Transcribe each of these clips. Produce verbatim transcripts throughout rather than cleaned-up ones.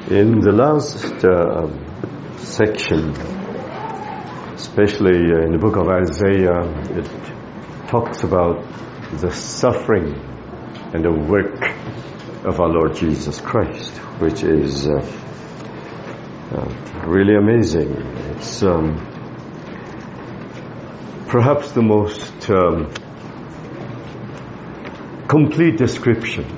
In the last uh, section, especially in the book of Isaiah, it talks about the suffering and the work of our Lord Jesus Christ, which is uh, uh, really amazing. It's um, perhaps the most um, complete description.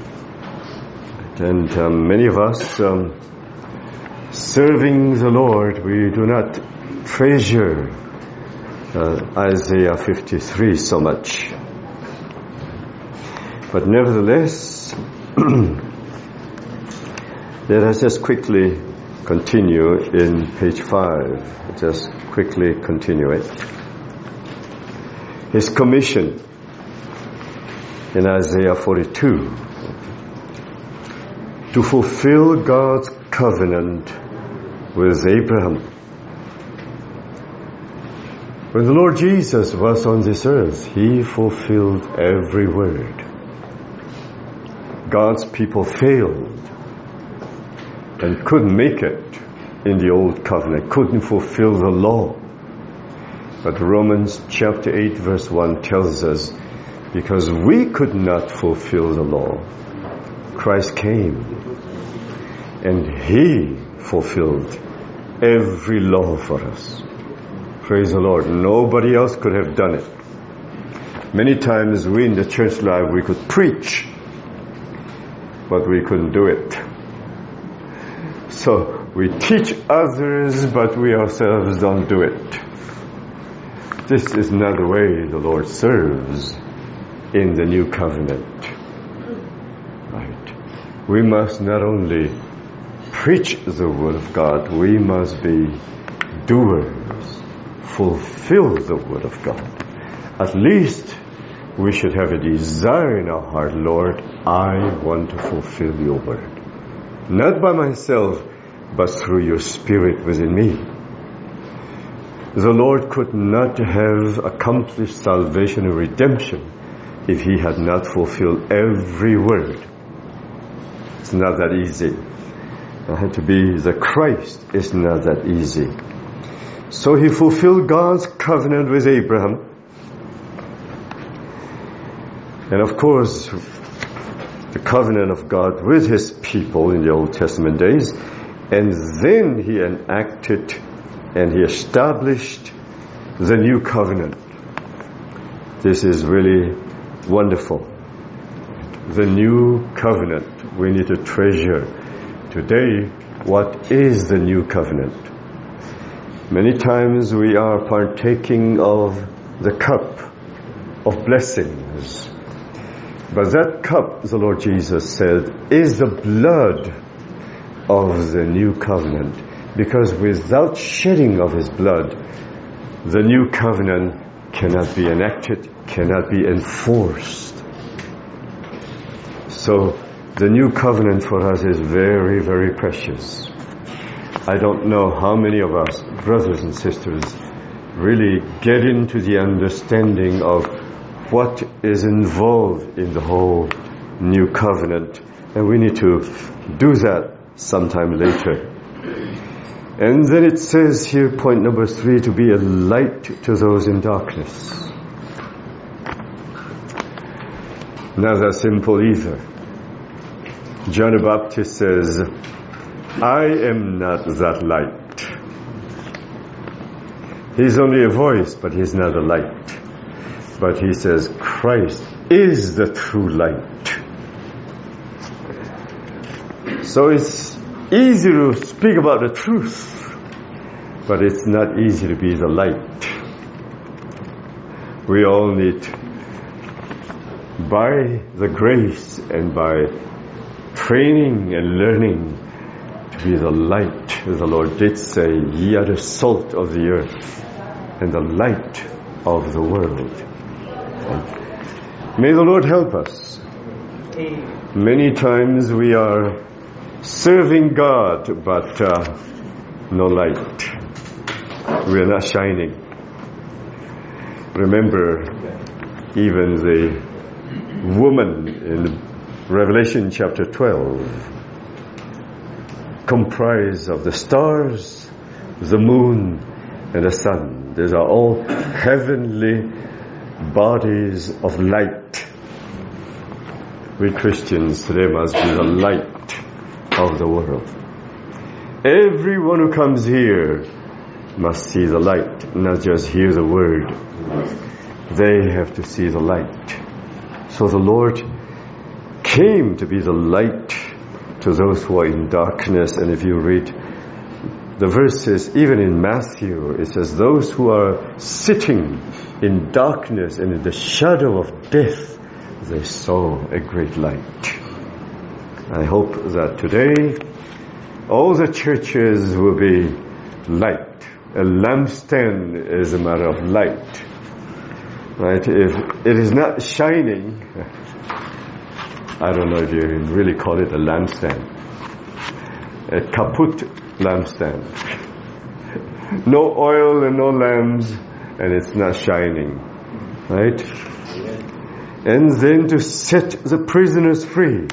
And um, many of us, um, serving the Lord, we do not treasure uh, Isaiah fifty-three so much. But nevertheless, let us just quickly continue in page five. Just quickly continue it. His commission in Isaiah forty-two. To fulfill God's covenant with Abraham. When the Lord Jesus was on this earth, He fulfilled every word. God's people failed and couldn't make it in the old covenant, couldn't fulfill the law. But Romans chapter eight verse one tells us, because we could not fulfill the law, Christ came and He fulfilled every law for us. Praise the Lord. Nobody else could have done it. Many times we in the church life, we could preach, but we couldn't do it. So we teach others, but we ourselves don't do it. This is not the way the Lord serves in the new covenant. We must not only preach the word of God, we must be doers, fulfill the word of God. At least we should have a desire in our heart, Lord, I want to fulfill your word. Not by myself, but through your Spirit within me. The Lord could not have accomplished salvation and redemption if He had not fulfilled every word. It's not that easy. Uh, to be the Christ is not that easy. So He fulfilled God's covenant with Abraham. And of course, the covenant of God with His people in the Old Testament days. And then He enacted and He established the new covenant. This is really wonderful. The new covenant. We need to treasure today what is the new covenant. Many times we are partaking of the cup of blessings. But that cup, the Lord Jesus said, is the blood of the new covenant. Because without shedding of His blood, the new covenant cannot be enacted, cannot be enforced. So, the new covenant for us is very, very precious. I don't know how many of us, brothers and sisters, really get into the understanding of what is involved in the whole new covenant. And we need to do that sometime later. And then it says here, point number three, to be a light to those in darkness. Not that simple either. John the Baptist says, I am not that light. He's only a voice, but he's not a light. But he says, Christ is the true light. So it's easy to speak about the truth, but it's not easy to be the light. We all need, by the grace and by training and learning, to be the light. The Lord did say, ye are the salt of the earth and the light of the world. And may the Lord help us. Many times we are serving God, but uh, no light. We are not shining. Remember, even the woman in Revelation chapter twelve. comprised of the stars, the moon, and the sun. These are all heavenly bodies of light. We Christians today must be the light of the world. Everyone who comes here must see the light, not just hear the word. They have to see the light. So the Lord came to be the light to those who are in darkness. And if you read the verses, even in Matthew, it says, those who are sitting in darkness and in the shadow of death, they saw a great light. I hope that today all the churches will be light. A lampstand is a matter of light. Right? If it is not shining, I don't know if you really call it a lampstand. A kaput lampstand. No oil and no lamps, and it's not shining. Right? And then to set the prisoners free.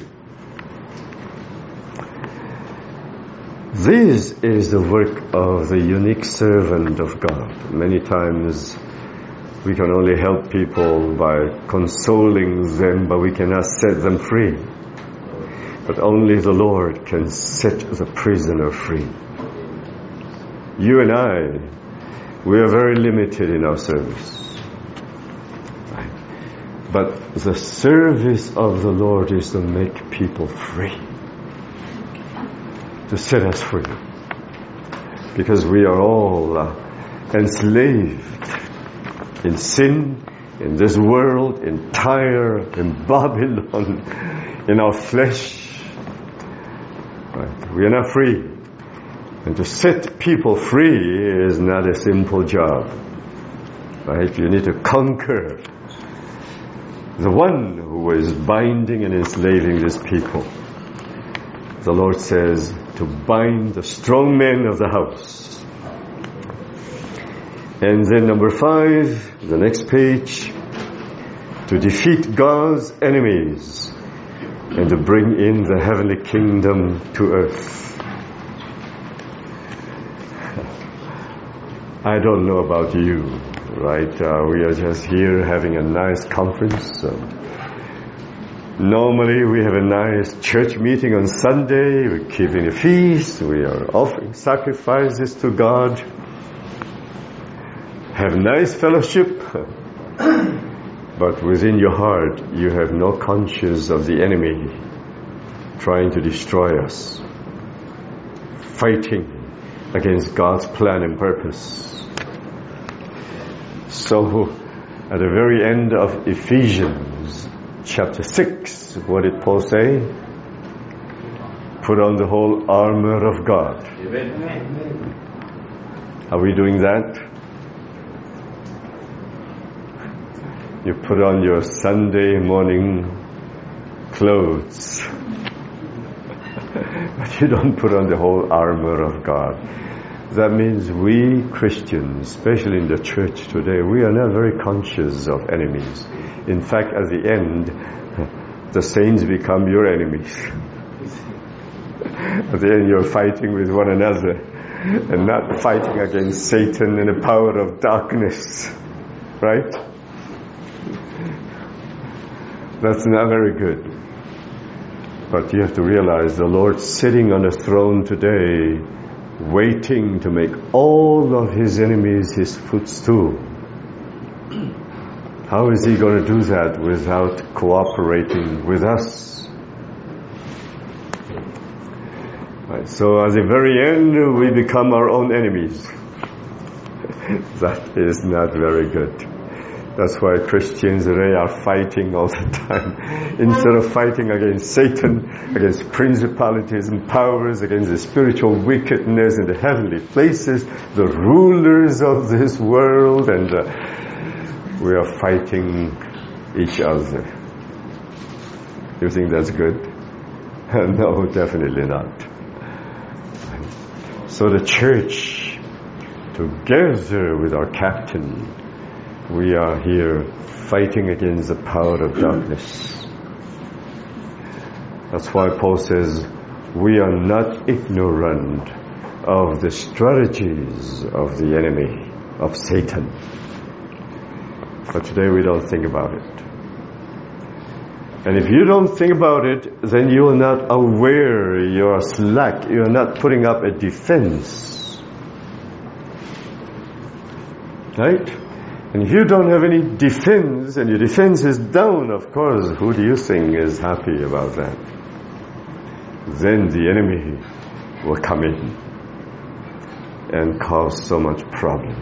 This is the work of the unique servant of God. Many times we can only help people by consoling them, but we cannot set them free. But only the Lord can set the prisoner free. You and I, we are very limited in our service. But the service of the Lord is to make people free. To set us free. Because we are all uh, enslaved in sin, in this world, in Tyre, in Babylon, in our flesh. Right? We are not free. And to set people free is not a simple job. Right? You need to conquer the one who is binding and enslaving these people. The Lord says to bind the strong men of the house. And then number five, the next page, to defeat God's enemies and to bring in the heavenly kingdom to earth. I don't know about you, right? Uh, we are just here having a nice conference. Um, Normally we have a nice church meeting on Sunday, we're keeping a feast, we are offering sacrifices to God, have nice fellowship, but within your heart you have no conscience of the enemy trying to destroy us, fighting against God's plan and purpose. So at the very end of Ephesians chapter six, what did Paul say? Put on the whole armor of God. Amen. Are we doing that? You put on your Sunday morning clothes, but you don't put on the whole armor of God. That means we Christians, especially in the church today, we are not very conscious of enemies. In fact, at the end, the saints become your enemies. At the end, you're fighting with one another and not fighting against Satan and the power of darkness. Right? That's not very good. But you have to realize the Lord's sitting on the throne today, waiting to make all of his enemies his footstool. How is he going to do that without cooperating with us? Right, so at the very end, we become our own enemies. That is not very good. That's why Christians today are fighting all the time. Instead of fighting against Satan, against principalities and powers, against the spiritual wickedness in the heavenly places, the rulers of this world, and uh, we are fighting each other. You think that's good? No, definitely not. So the church, together with our captain, we are here fighting against the power of darkness. That's why Paul says, we are not ignorant of the strategies of the enemy, of Satan. But today we don't think about it. And if you don't think about it, then you are not aware, you are slack, you are not putting up a defense. Right? And if you don't have any defense, and your defense is down, of course, who do you think is happy about that? Then the enemy will come in and cause so much problem.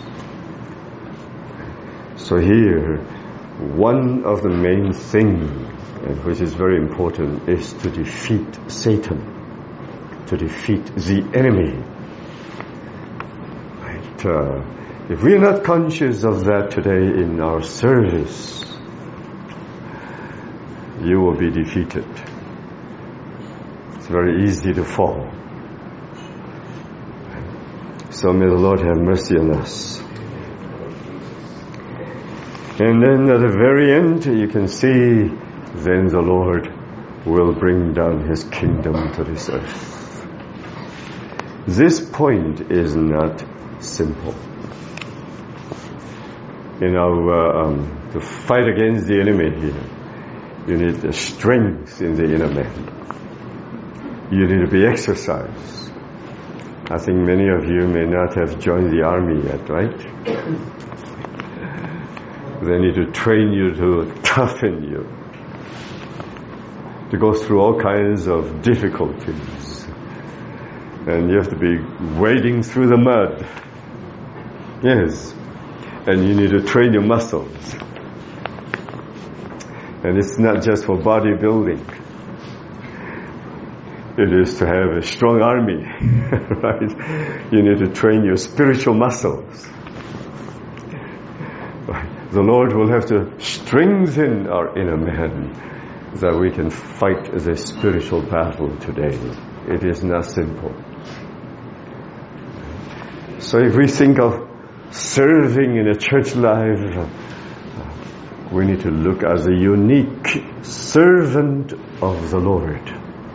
So here, one of the main things, and which is very important, is to defeat Satan, to defeat the enemy. Right? Uh, if we are not conscious of that today in our service, you will be defeated. It's very easy to fall. So may the Lord have mercy on us. And then at the very end, you can see, then the Lord will bring down His kingdom to this earth. This point is not simple. You know, uh, um, to fight against the enemy here, you need the strength in the inner man. You need to be exercised. I think many of you may not have joined the army yet, right? They need to train you, to toughen you, to go through all kinds of difficulties. And you have to be wading through the mud. Yes. And you need to train your muscles. And it's not just for bodybuilding. It is to have a strong army, right? You need to train your spiritual muscles. Right. The Lord will have to strengthen our inner man that we can fight the spiritual battle today. It is not simple. So if we think of serving in a church life, we need to look as a unique servant of the Lord.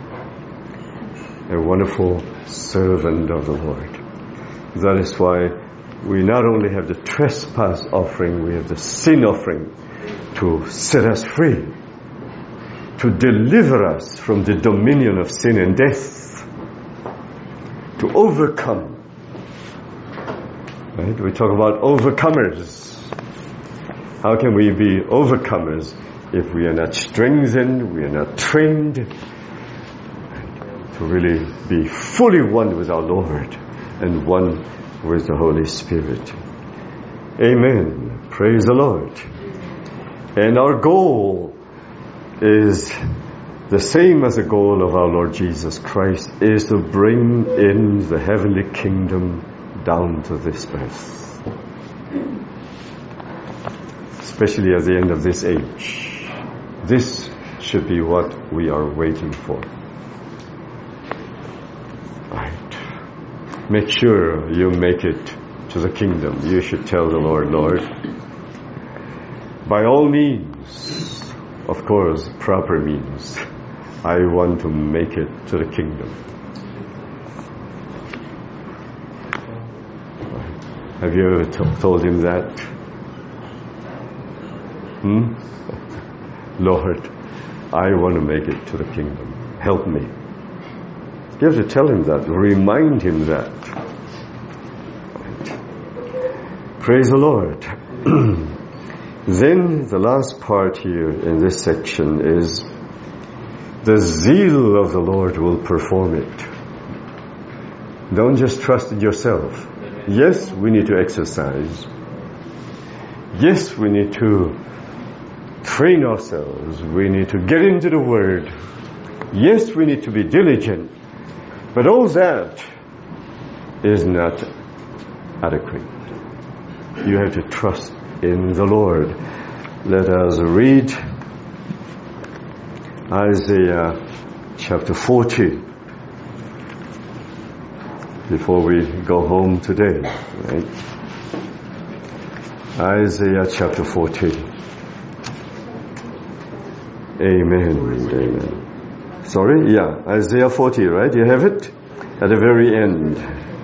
A wonderful servant of the Lord. That is why we not only have the trespass offering, we have the sin offering to set us free, to deliver us from the dominion of sin and death, to overcome. Right? We talk about overcomers. How can we be overcomers if we are not strengthened, we are not trained to really be fully one with our Lord and one with the Holy Spirit? Amen. Praise the Lord. And our goal is the same as the goal of our Lord Jesus Christ, is to bring in the heavenly kingdom down to this earth, especially at the end of this age. This should be what we are waiting for. Right. Make sure you make it to the kingdom. You should tell the Lord, Lord, by all means, of course, proper means, I want to make it to the kingdom. Have you ever t- told Him that? Hmm? Lord, I want to make it to the kingdom. Help me. You have to tell Him that. Remind Him that. Praise the Lord. Then the last part here in this section is the zeal of the Lord will perform it. Don't just trust in yourself. Yes, we need to exercise. Yes, we need to train ourselves. We need to get into the Word. Yes, we need to be diligent. But all that is not adequate. You have to trust in the Lord. Let us read Isaiah chapter forty. Before we go home today, right? Isaiah chapter fourteen. Amen. Amen. Sorry, yeah, Isaiah forty, right? You have it? At the very end.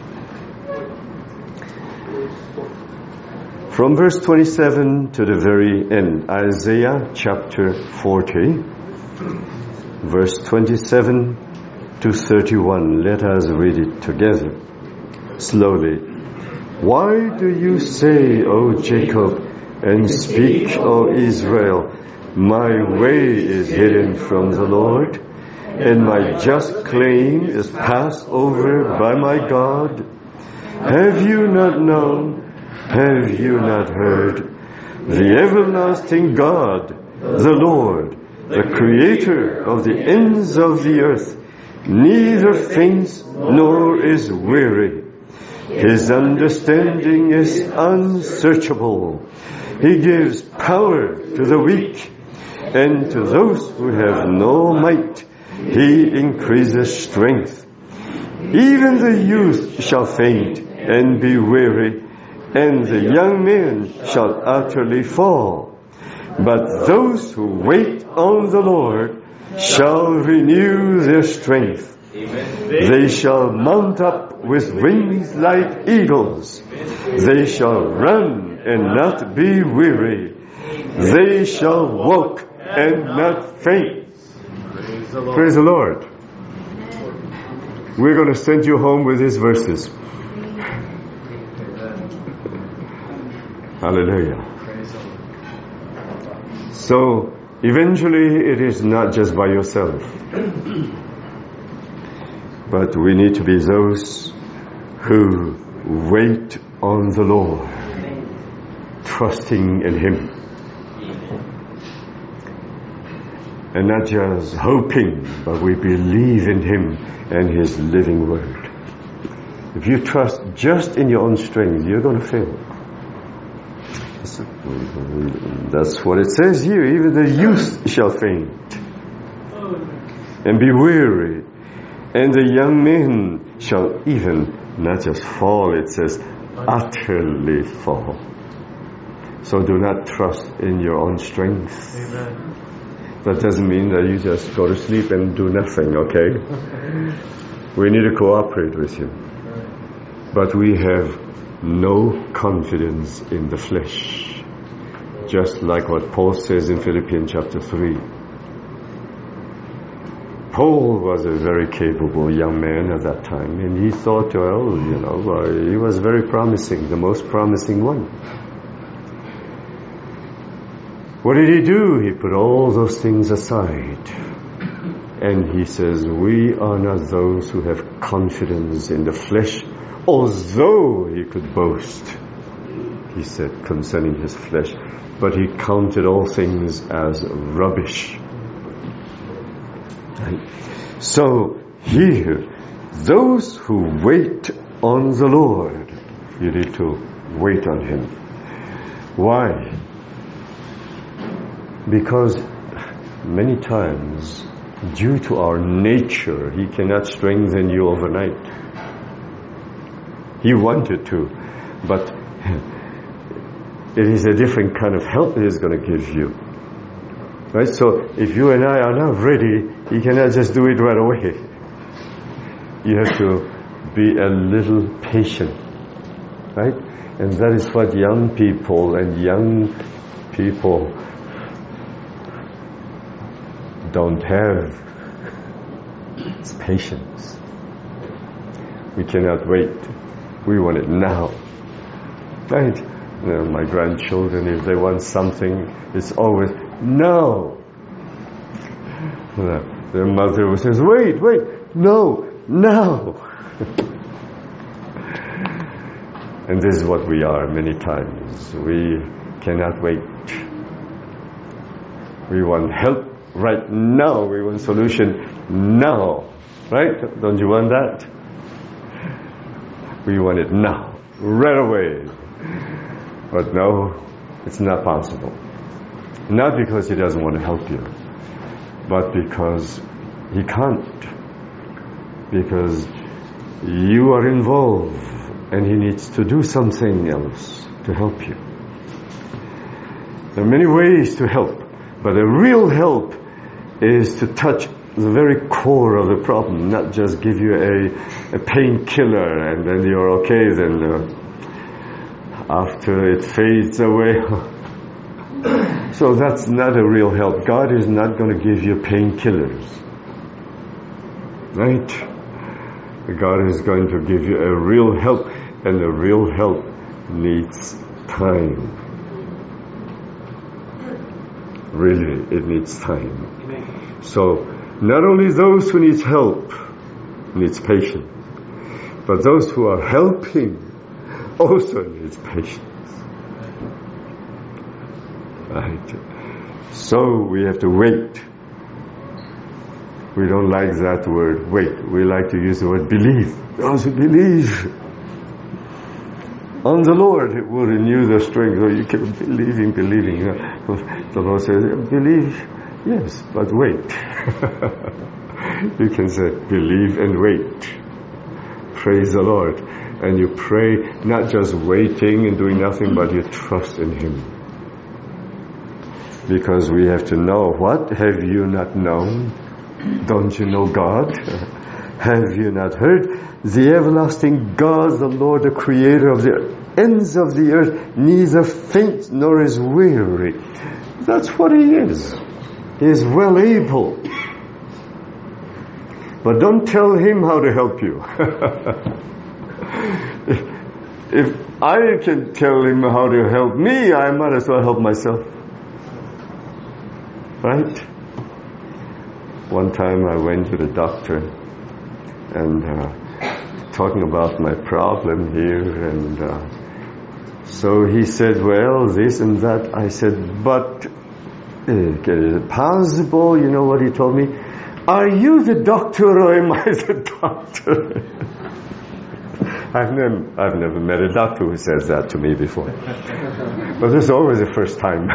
From verse twenty-seven to the very end. Isaiah chapter forty, verse twenty-seven to thirty-one. Let us read it together, slowly. Why do you say, O Jacob, and speak, O Israel, my way is hidden from the Lord, and my just claim is passed over by my God? Have you not known? Have you not heard? The everlasting God, the Lord, the Creator of the ends of the earth, neither faints nor is weary. His understanding is unsearchable. He gives power to the weak, and to those who have no might, He increases strength. Even the youth shall faint and be weary, and the young men shall utterly fall. But those who wait on the Lord shall renew their strength. They shall mount up with wings like eagles. They shall run and not be weary. They shall walk and not faint. Praise the Lord. Praise the Lord. We're going to send you home with these verses. Hallelujah. So, eventually it is not just by yourself. But we need to be those who wait on the Lord, trusting in Him. And not just hoping, but we believe in Him and His living Word. If you trust just in your own strength, you're going to fail. That's what it says here. Even the youth shall faint and be weary, and the young men shall even not just fall, it says utterly fall. So do not trust in your own strength. Amen. That doesn't mean that you just go to sleep and do nothing, okay? We need to cooperate with Him. But we have no confidence in the flesh. Just like what Paul says in Philippians chapter three. Paul was a very capable young man at that time, and he thought, well, you know, uh, he was very promising, the most promising one. What did he do? He put all those things aside. And he says, we are not those who have confidence in the flesh, although he could boast, he said, concerning his flesh. But he counted all things as rubbish. So here, those who wait on the Lord, you need to wait on Him. Why? Because many times, due to our nature, He cannot strengthen you overnight. He wanted to, but it is a different kind of help He is going to give you. Right? So if you and I are not ready, He cannot just do it right away. You have to be a little patient. Right? And that is what young people and young people don't have. It's patience. We cannot wait. We want it now. Right? You know, my grandchildren, if they want something, it's always no. Their mother says, wait, wait, no, no. And this is what we are many times. We cannot wait. We want help right now. We want solution now. Right? Don't you want that? We want it now, right away. But no, it's not possible. Not because He doesn't want to help you, but because He can't. Because you are involved and He needs to do something else to help you. There are many ways to help, but the real help is to touch the very core of the problem, not just give you a, a painkiller and then you're okay, then uh, after it fades away. So that's not a real help. God is not going to give you painkillers. Right? God is going to give you a real help, and the real help needs time. Really, it needs time. So, not only those who need help needs patience, but those who are helping also needs patience. Right? So we have to wait. We don't like that word, wait. We like to use the word believe. Those who believe on the Lord, it will renew their strength. So you keep believing, believing. The Lord says, believe, yes, but wait. You can say, believe and wait. Praise the Lord. And you pray, not just waiting and doing nothing, but you trust in Him. Because we have to know, what have you not known? Don't you know God? Have you not heard? The everlasting God, the Lord, the Creator of the ends of the earth, neither faints nor is weary. That's what He is. He is well able. But don't tell Him how to help you. if, if I can tell Him how to help me, I might as well help myself. Right? One time I went to the doctor and uh, talking about my problem here, and uh, so he said, well, this and that. I said, but uh, is it possible? You know what he told me? Are you the doctor or am I the doctor? I've never, I've never met a doctor who says that to me before. But this is always the first time.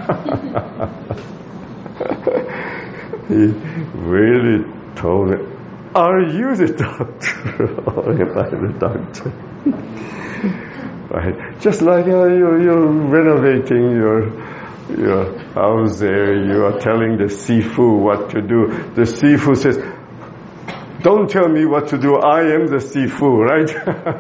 He really told me, are you the doctor or am I the doctor? Right. Just like uh, you're, you're renovating your your house there, you are telling the Sifu what to do. The Sifu says, don't tell me what to do, I am the Sifu, right?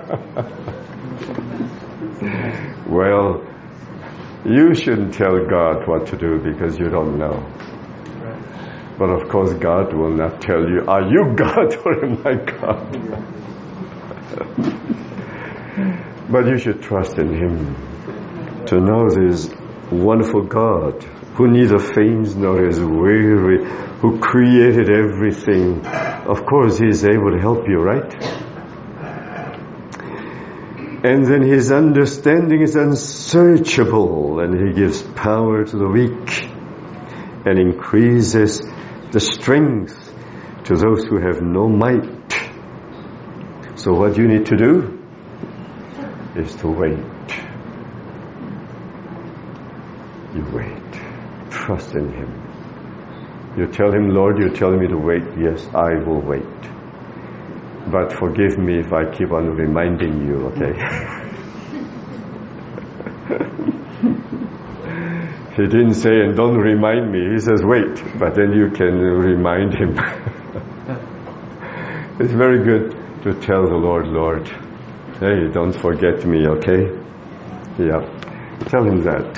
Well, you shouldn't tell God what to do because you don't know. But of course God will not tell you, are you God or am I God? But you should trust in Him to know this wonderful God who neither faints nor is weary, who created everything. Of course He is able to help you, right? And then His understanding is unsearchable, and He gives power to the weak and increases the strength to those who have no might. So what you need to do is to wait. You wait. Trust in Him. You tell Him, Lord, you're telling me to wait. Yes, I will wait. But forgive me if I keep on reminding you, okay? He didn't say, and don't remind me. He says, wait. But then you can remind Him. It's very good to tell the Lord, Lord, hey, don't forget me, okay? Yeah. Tell Him that.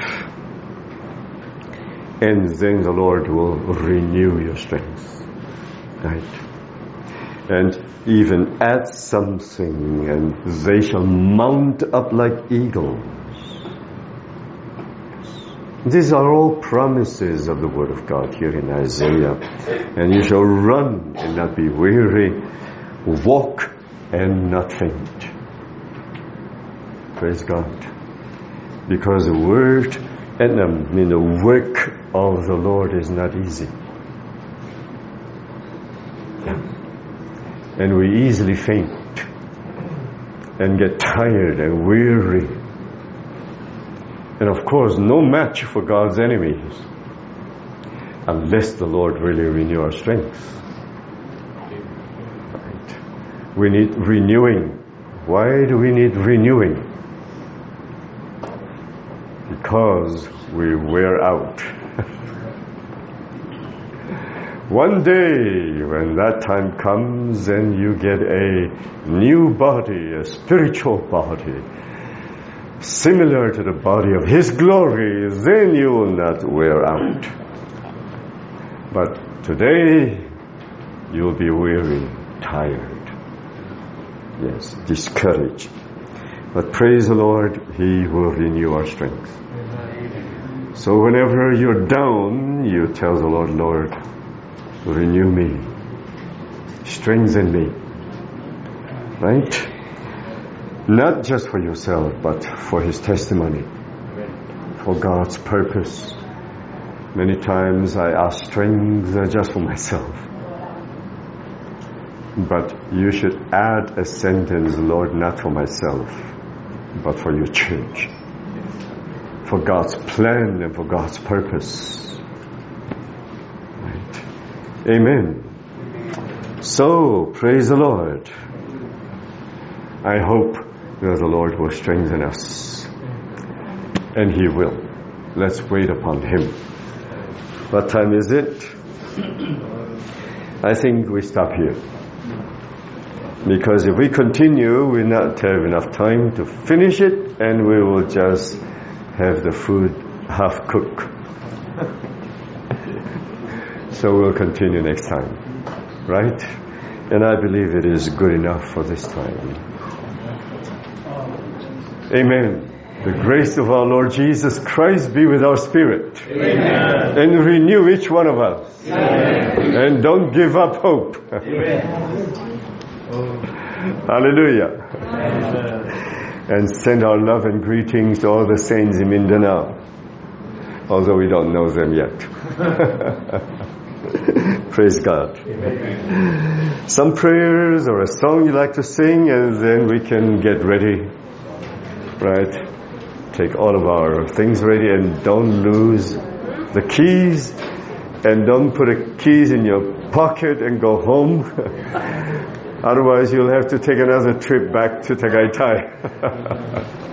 And then the Lord will renew your strength. Right? And even add something, and they shall mount up like eagles. These are all promises of the Word of God here in Isaiah. And you shall run and not be weary, walk and not faint. Praise God. Because the Word and I mean the work of the Lord is not easy. Yeah. And we easily faint and get tired and weary. And of course, no match for God's enemies unless the Lord really renew our strength. Right. We need renewing. Why do we need renewing? Because we wear out. One day, when that time comes and you get a new body, a spiritual body, similar to the body of His glory, then you will not wear out. But today, you will be weary, tired, yes, discouraged. But praise the Lord, He will renew our strength. So whenever you're down, you tell the Lord, Lord, renew me, strengthen me, right? Not just for yourself, but for His testimony, for God's purpose. Many times I ask strength just for myself. But you should add a sentence, Lord, not for myself, but for your church, for God's plan and for God's purpose. Right? Amen. So, praise the Lord. I hope that the Lord will strengthen us. And He will. Let's wait upon Him. What time is it? I think we stop here. Because if we continue, we'll not have enough time to finish it, and we will just have the food half cooked. So we'll continue next time. Right? And I believe it is good enough for this time. Amen. The grace of our Lord Jesus Christ be with our spirit. Amen. And renew each one of us. Amen. And don't give up hope. Amen. Hallelujah. Amen. And send our love and greetings to all the saints in Mindanao, although we don't know them yet. Praise God. Amen. Some prayers or a song you like to sing, and then we can get ready. Right? Take all of our things ready, and don't lose the keys, and don't put the keys in your pocket and go home. Otherwise, you'll have to take another trip back to Tagaytay.